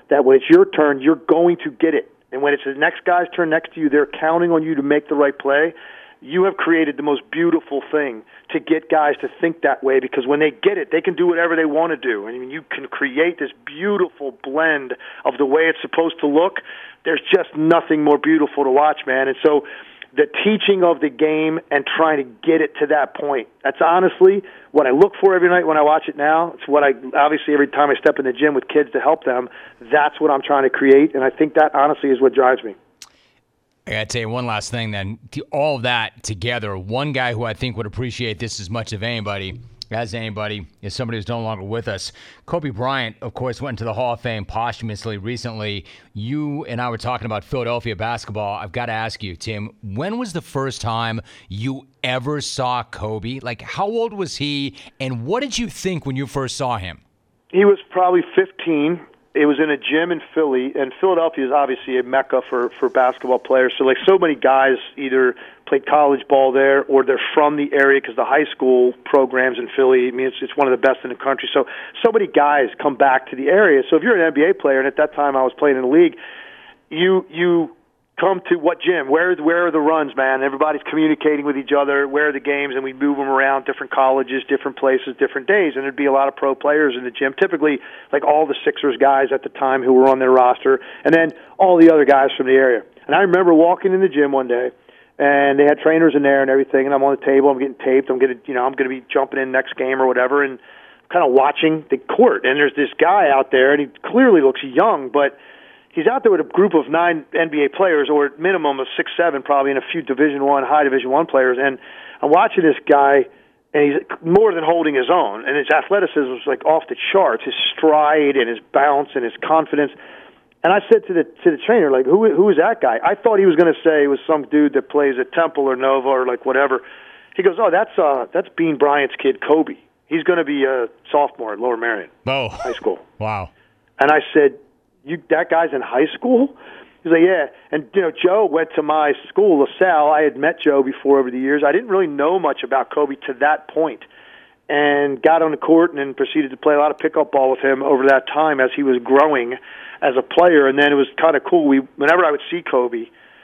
[SPEAKER 3] that when it's your turn, you're going to get it. And when it's the next guy's turn next to you, they're counting on you to make the right play. You have created the most beautiful thing to get guys to think that way, because when they get it, they can do whatever they want to do. I mean, you can create this beautiful blend of the way it's supposed to look. There's just nothing more beautiful to watch, man. And so the teaching of the game and trying to get it to that point, that's honestly what I look for every night when I watch it now. It's what I, obviously, every time I step in the gym with kids to help them, that's what I'm trying to create. And I think that, honestly, is what drives me.
[SPEAKER 2] I got to tell you one last thing then. All of that together, one guy who I think would appreciate this as much as anybody, as anybody, is somebody who's no longer with us. Kobe Bryant, of course, went into the Hall of Fame posthumously recently. You and I were talking about Philadelphia basketball. I've got to ask you, Tim, when was the first time you ever saw Kobe? Like, how old was he, and what did you think when you first saw him?
[SPEAKER 3] He was probably fifteen. It was in a gym in Philly, and Philadelphia is obviously a mecca for, for basketball players. So, like, so many guys either played college ball there or they're from the area because the high school programs in Philly, I mean, it's, it's one of the best in the country. So, so many guys come back to the area. So if you're an N B A player, and at that time I was playing in the league, you you come to what gym? Where, where are the runs, man? Everybody's communicating with each other. Where are the games? And we move them around different colleges, different places, different days. And there'd be a lot of pro players in the gym, typically like all the Sixers guys at the time who were on their roster, and then all the other guys from the area. And I remember walking in the gym one day, and they had trainers in there and everything, and I'm on the table, I'm getting taped, I'm going to, you know, I'm going to be jumping in next game or whatever, and kind of watching the court. And there's this guy out there, and he clearly looks young, but he's out there with a group of nine N B A players, or at minimum of six, seven, probably, and a few Division One, high Division One players. And I'm watching this guy, and he's more than holding his own. And his athleticism was like off the charts, his stride and his bounce and his confidence. And I said to the to the trainer, like, who who is that guy? I thought he was going to say it was some dude that plays at Temple or Nova or like whatever. He goes, oh, that's uh that's Bean Bryant's kid, Kobe. He's going to be a sophomore at Lower Merion
[SPEAKER 2] oh.
[SPEAKER 3] High School.
[SPEAKER 2] Wow.
[SPEAKER 3] And I said, You, that guy's in high school? He's like, yeah. And, you know, Joe went to my school, LaSalle. I had met Joe before over the years. I didn't really know much about Kobe to that point, and got on the court and then proceeded to play a lot of pickup ball with him over that time as he was growing as a player. And then it was kind of cool. We, whenever I would see Kobe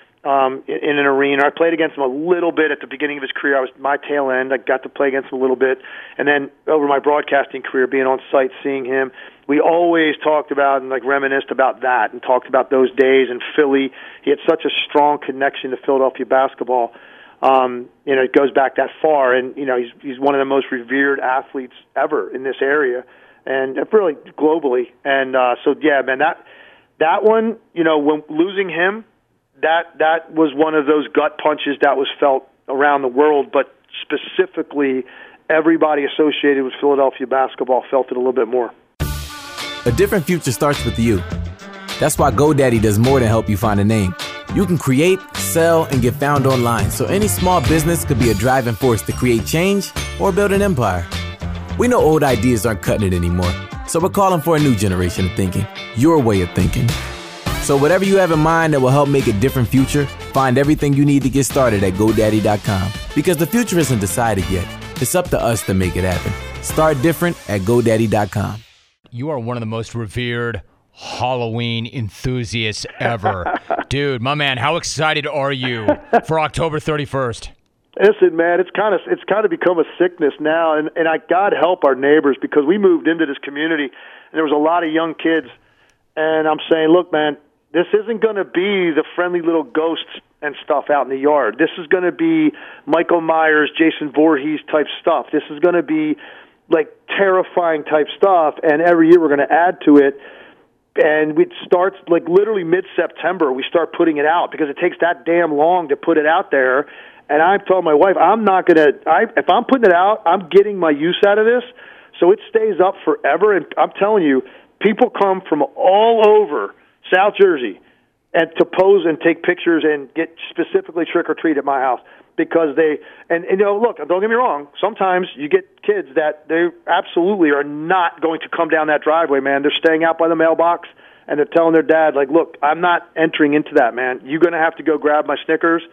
[SPEAKER 3] um, in, in an arena, I played against him a little bit at the beginning of his career. I was my tail end. I got to play against him a little bit. And then over my broadcasting career, being on site, seeing him, we always talked about and like reminisced about that and talked about those days in Philly. He had such a strong connection to Philadelphia basketball. Um, you know, it goes back that far, and you know, he's he's one of the most revered athletes ever in this area, and really globally. And uh, so, yeah, man, that that one, you know, when losing him, that that was one of those gut punches that was felt around the world, but specifically, everybody associated with Philadelphia basketball felt it a little bit more.
[SPEAKER 5] A different future starts with you. That's why GoDaddy does more than help you find a name. You can create, sell, and get found online, so any small business could be a driving force to create change or build an empire. We know old ideas aren't cutting it anymore, so we're calling for a new generation of thinking, your way of thinking. So whatever you have in mind that will help make a different future, find everything you need to get started at GoDaddy dot com. Because the future isn't decided yet. It's up to us to make it happen. Start different at GoDaddy dot com.
[SPEAKER 2] You are one of the most revered Halloween enthusiasts ever. Dude, my man, how excited are you for October thirty-first?
[SPEAKER 3] Listen, man, it's kind of it's kind of become a sickness now, and, and I God help our neighbors, because we moved into this community, and there was a lot of young kids, and I'm saying, look, man, this isn't going to be the friendly little ghosts and stuff out in the yard. This is going to be Michael Myers, Jason Voorhees type stuff. This is going to be like terrifying type stuff, and every year we're going to add to it. And it starts like literally mid-September. We start putting it out because it takes that damn long to put it out there. And I've told my wife, I'm not going to, I, if I'm putting it out, I'm getting my use out of this. So it stays up forever. And I'm telling you, people come from all over South Jersey and to pose and take pictures and get specifically trick-or-treat at my house. Because they, and, and you know, look, don't get me wrong, sometimes you get kids that they absolutely are not going to come down that driveway, man. They're staying out by the mailbox, and they're telling their dad, like, look, I'm not entering into that, man. You're going to have to go grab my Snickers,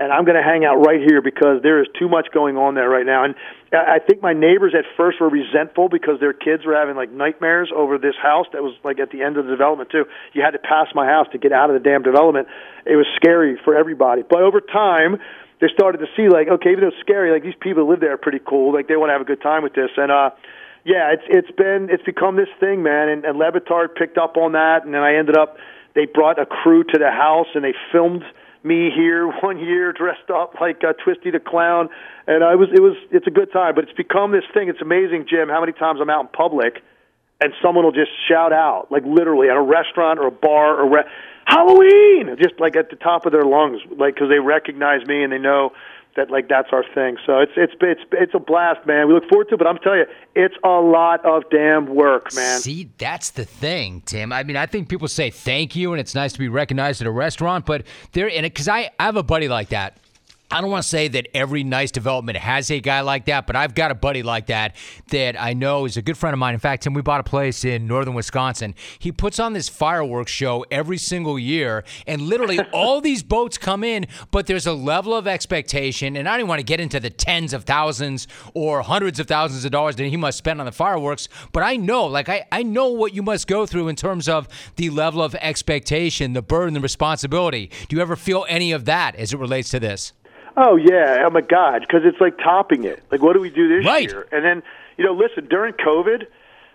[SPEAKER 3] and I'm going to hang out right here because there is too much going on there right now. And I think my neighbors at first were resentful because their kids were having like nightmares over this house that was like at the end of the development too. You had to pass my house to get out of the damn development. It was scary for everybody. But over time, they started to see like, okay, even though it's scary, like these people who live there are pretty cool. Like they want to have a good time with this. And uh, yeah, it's it's been it's become this thing, man. And, and Le Batard picked up on that, and then I ended up. They brought a crew to the house and they filmed me here one year dressed up like uh, Twisty the Clown, and I was it was it's a good time. But it's become this thing. It's amazing, Jim, how many times I'm out in public and someone will just shout out, like literally at a restaurant or a bar or re- Halloween, just like at the top of their lungs, like because they recognize me and they know that like that's our thing. So it's it's it's it's a blast, man. We look forward to it, but I'm telling you, it's a lot of damn work, man.
[SPEAKER 2] See, that's the thing, Tim. I mean, I think people say thank you, and it's nice to be recognized at a restaurant, but they're in it because I, I have a buddy like that. I don't want to say that every nice development has a guy like that, but I've got a buddy like that that I know is a good friend of mine. In fact, Tim, we bought a place in northern Wisconsin. He puts on this fireworks show every single year, and literally all these boats come in, but there's a level of expectation, and I don't even want to get into the tens of thousands or hundreds of thousands of dollars that he must spend on the fireworks, but I know, like I, I know what you must go through in terms of the level of expectation, the burden, the responsibility. Do you ever feel any of that as it relates to this?
[SPEAKER 3] Oh, yeah. Oh, my God, because it's like topping it. Like, what do we do this
[SPEAKER 2] right.
[SPEAKER 3] year? And then, you know, listen, during COVID,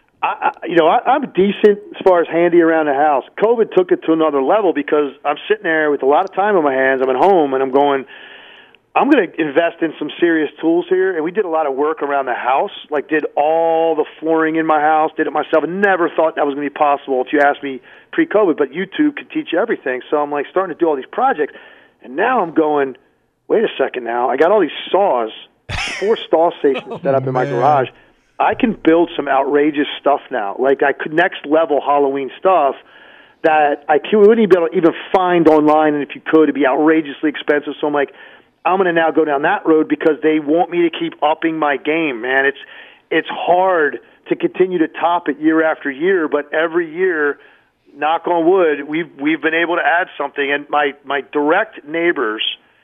[SPEAKER 3] I, I, you know, I, I'm decent as far as handy around the house. COVID took it to another level because I'm sitting there with a lot of time on my hands. I'm at home, and I'm going, I'm going to invest in some serious tools here. And we did a lot of work around the house, like did all the flooring in my house, did it myself. I never thought that was going to be possible if you asked me pre-COVID, but YouTube could teach you everything. So I'm, like, starting to do all these projects. And now I'm going, wait a second now. I got all these saws, four saw stations oh, set up in my man. garage. I can build some outrageous stuff now. Like I could next level Halloween stuff that I wouldn't even be able to even find online, and if you could, it'd be outrageously expensive. So I'm like, I'm going to now go down that road because they want me to keep upping my game, man. It's it's hard to continue to top it year after year, but every year, knock on wood, we've we've been able to add something. And my my direct neighbors.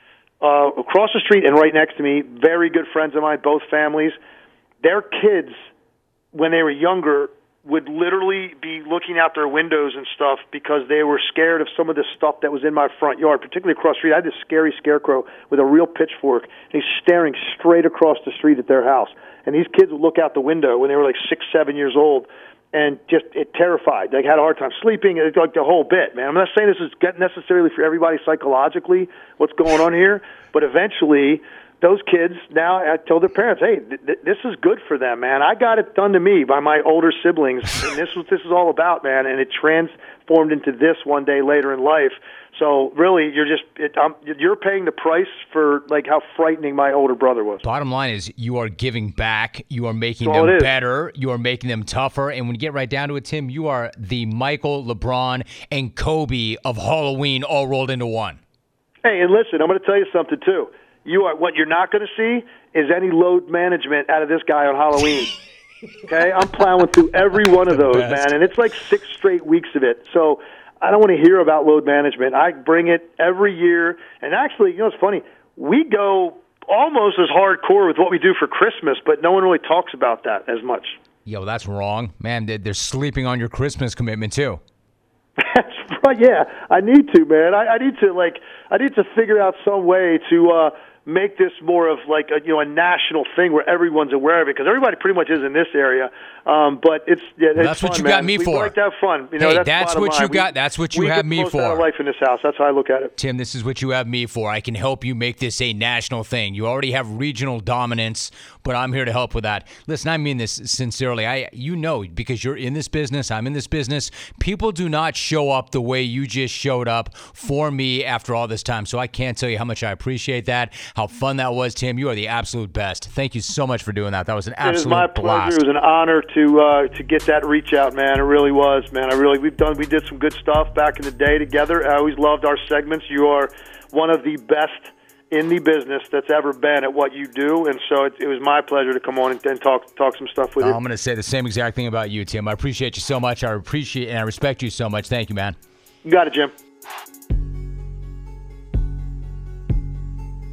[SPEAKER 3] Uh, across the street and right next to me, very good friends of mine, both families, their kids, when they were younger, would literally be looking out their windows and stuff because they were scared of some of the stuff that was in my front yard, particularly across the street. I had this scary scarecrow with a real pitchfork, and he's staring straight across the street at their house. And these kids would look out the window when they were like six, seven years old, and just it terrified. They had a hard time sleeping. It's like the whole bit, man. I'm not saying this is necessarily for everybody psychologically, what's going on here, but eventually those kids now I tell their parents, hey, th- th- this is good for them, man. I got it done to me by my older siblings, and this is what this is all about, man. And it transformed into this one day later in life. So really, you're just it, um, you're paying the price for like how frightening my older brother was.
[SPEAKER 2] Bottom line is, you are giving back. You are making them better. You are making them tougher. And when you get right down to it, Tim, you are the Michael, LeBron, and Kobe of Halloween all rolled into one.
[SPEAKER 3] Hey, and listen, I'm going to tell you something too. You are what you're not going to see is any load management out of this guy on Halloween. Okay, I'm plowing through every one of those, best. man, and it's like six straight weeks of it. So. I don't want to hear about load management. I bring it every year. And actually, you know, it's funny. We go almost as hardcore with what we do for Christmas, but no one really talks about that as much.
[SPEAKER 2] Yo, that's wrong. Man, they're sleeping on your Christmas commitment, too.
[SPEAKER 3] That's right. Yeah, I need to, man. I, I need to, like, I need to figure out some way to uh, make this more of like a, you know, a national thing where everyone's aware of it, because everybody pretty much is in this area. Um, but it's yeah,
[SPEAKER 2] well,
[SPEAKER 3] it's
[SPEAKER 2] that's
[SPEAKER 3] fun,
[SPEAKER 2] what you
[SPEAKER 3] man.
[SPEAKER 2] got me
[SPEAKER 3] we
[SPEAKER 2] for.
[SPEAKER 3] Like to have fun. You know,
[SPEAKER 2] hey,
[SPEAKER 3] that's,
[SPEAKER 2] that's what
[SPEAKER 3] line.
[SPEAKER 2] you got.
[SPEAKER 3] We,
[SPEAKER 2] that's what you
[SPEAKER 3] we
[SPEAKER 2] have me
[SPEAKER 3] for.
[SPEAKER 2] for.
[SPEAKER 3] Life in this house. That's how I look at it.
[SPEAKER 2] Tim, this is what you have me for. I can help you make this a national thing. You already have regional dominance, but I'm here to help with that. Listen, I mean this sincerely. I, you know, because you're in this business, I'm in this business. People do not show up the way you just showed up for me after all this time. So I can't tell you how much I appreciate that. How fun that was, Tim. You are the absolute best. Thank you so much for doing that. That was an absolute blast.
[SPEAKER 3] It was my pleasure. It was an honor to uh, to get that reach out, man. It really was, man. I really we've done we did some good stuff back in the day together. I always loved our segments. You are one of the best in the business that's ever been at what you do, and so it, it was my pleasure to come on and, and talk talk some stuff with you.
[SPEAKER 2] I'm going to say the same exact thing about you, Tim. I appreciate you so much. I appreciate and I respect you so much. Thank you, man.
[SPEAKER 3] You got it, Jim.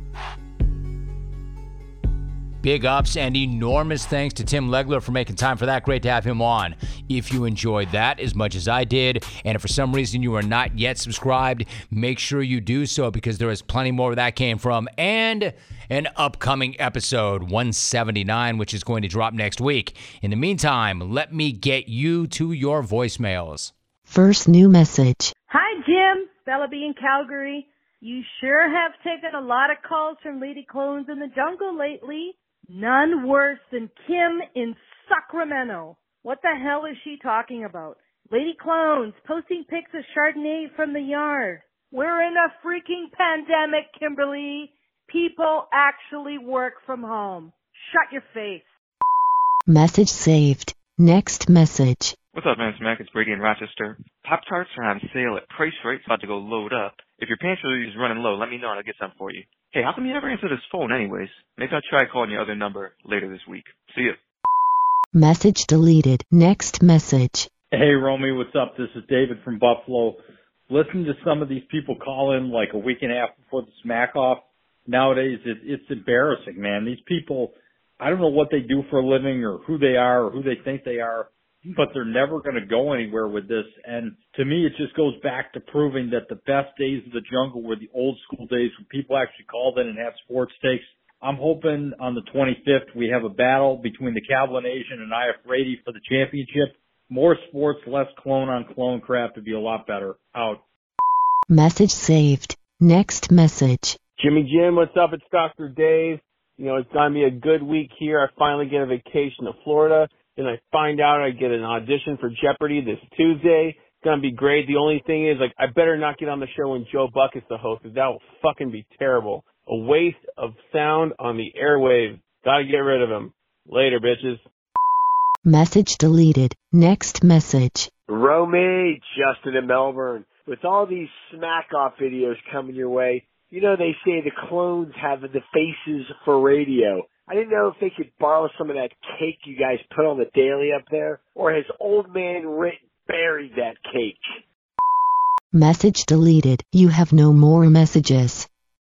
[SPEAKER 2] Big ups and enormous thanks to Tim Legler for making time for that. Great to have him on. If you enjoyed that as much as I did, and if for some reason you are not yet subscribed, make sure you do so because there is plenty more where that came from, and an upcoming episode one seventy-nine, which is going to drop next week. In the meantime, let me get you to your voicemails.
[SPEAKER 6] First new message.
[SPEAKER 7] Hi, Jim. Bella B in Calgary. You sure have taken a lot of calls from Lady Clones in the Jungle lately. None worse than Kim in Sacramento. What the hell is she talking about? Lady Clones posting pics of Chardonnay from the yard. We're in a freaking pandemic, Kimberly. People actually work from home. Shut your face.
[SPEAKER 6] Message saved. Next message.
[SPEAKER 8] What's up, man? It's Mac. It's Brady in Rochester. Pop-Tarts are on sale at Price Right. It's about to go load up. If your pantry is running low, let me know and I'll get some for you. Hey, how come you never answer this phone anyways? Maybe I'll try calling your other number later this week. See ya.
[SPEAKER 6] Message deleted. Next message.
[SPEAKER 9] Hey, Romy, what's up? This is David from Buffalo. Listen to some of these people call in like a week and a half before the smack off. Nowadays, it, it's embarrassing, man. These people, I don't know what they do for a living or who they are or who they think they are, but they're never going to go anywhere with this. And to me, it just goes back to proving that the best days of the jungle were the old school days when people actually called in and had sports takes. I'm hoping on the twenty-fifth we have a battle between the Cablinasian and I F Brady for the championship. More sports, less clone-on-clone crap to be a lot better. Out.
[SPEAKER 6] Message saved. Next message.
[SPEAKER 10] Jimmy Jim, what's up? It's Doctor Dave. You know, it's going to be a good week here. I finally get a vacation to Florida. Then I find out I get an audition for Jeopardy this Tuesday. It's going to be great. The only thing is, like, I better not get on the show when Joe Buck is the host, because that will fucking be terrible. A waste of sound on the airwaves. Gotta get rid of him. Later, bitches.
[SPEAKER 6] Message deleted. Next message.
[SPEAKER 11] Romy, Justin in Melbourne. With all these smack-off videos coming your way, you know they say the clones have the faces for radio. I didn't know if they could borrow some of that cake you guys put on the daily up there, or has old man Ritt buried that cake?
[SPEAKER 6] Message deleted. You have no more messages.